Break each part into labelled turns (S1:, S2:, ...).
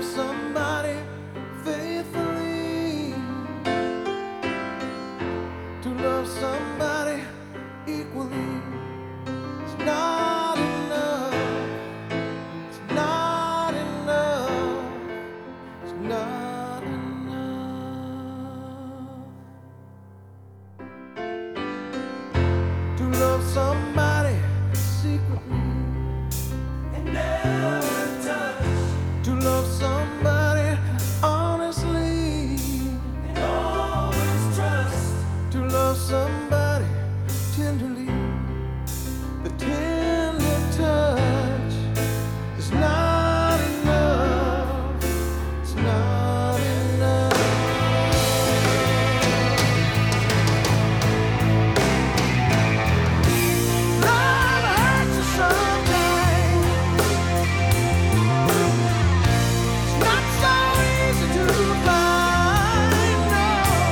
S1: love somebody faithfully, to love somebody equally. It's not enough. It's not enough. It's not enough to love somebody secretly and never touch, to love somebody honestly and always trust, to love somebody tenderly. The tender touch is not enough. It's not enough. Love hurts you sometimes. It's not so easy to find. No,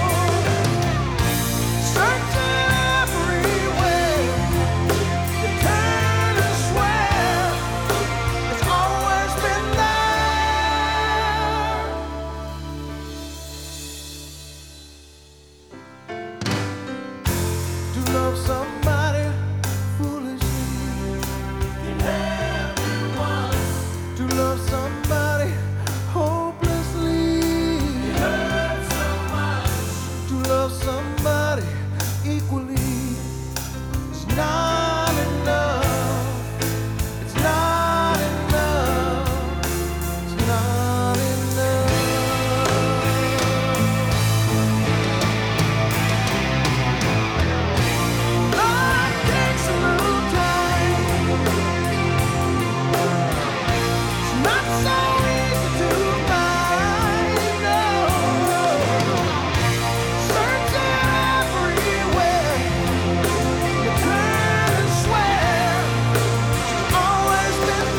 S1: search everywhere. You turn and swear it's always been there. To love somebody foolishly, in everyone. To love somebody hopelessly, it hurts so much. To love somebody equally, it's not enough. It's not enough. It's not enough. Love takes a little time. It's not so easy to find. No, search everywhere. You turn and swear it's always been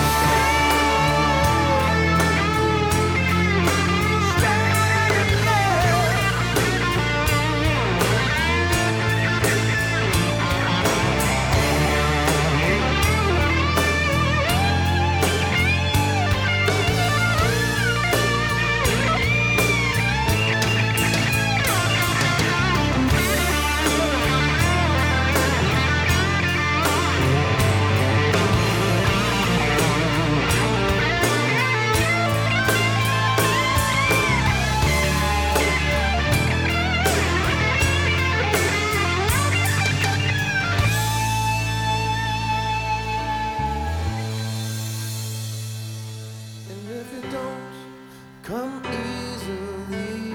S1: and if it don't come easily,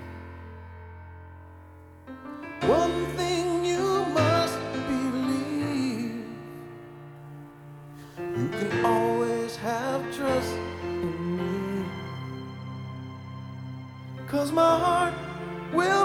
S1: one thing you must believe: you can always have trust in me, 'cause my heart will